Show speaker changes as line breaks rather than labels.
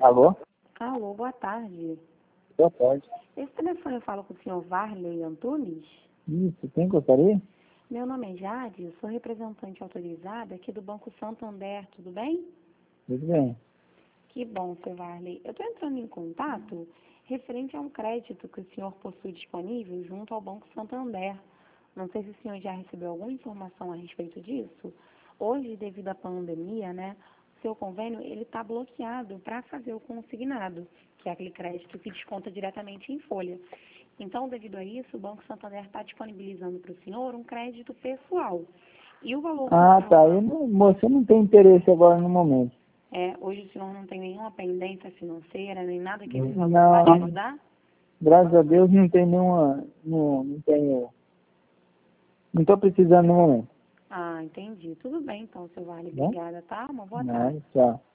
Alô?
Alô, boa tarde.
Boa tarde.
Esse telefone eu falo com o senhor Varley Antunes?
Isso, quem gostaria?
Meu nome é Jade, eu sou representante autorizada aqui do Banco Santander, tudo bem?
Tudo bem.
Que bom, seu Varley. Eu estou entrando em contato referente a um crédito que o senhor possui disponível junto ao Banco Santander. Não sei se o senhor já recebeu alguma informação a respeito disso. Hoje, devido à pandemia, né, o seu convênio ele está bloqueado para fazer o consignado, que é aquele crédito que desconta diretamente em folha. Então, devido a isso, o Banco Santander está disponibilizando para o senhor um crédito pessoal. E o valor que o
Ah,
senhor
tá. Você não tem interesse agora no momento.
hoje o senhor não tem nenhuma pendência financeira, nem nada que esse valor vá te
Não,
ajudar?
graças a Deus não tem nenhuma. Não tenho. Não estou precisando no momento.
Ah, entendi. Tudo bem então, seu Vale.
Né?
Obrigada, tá? Uma boa
Não,
tarde.
tchau.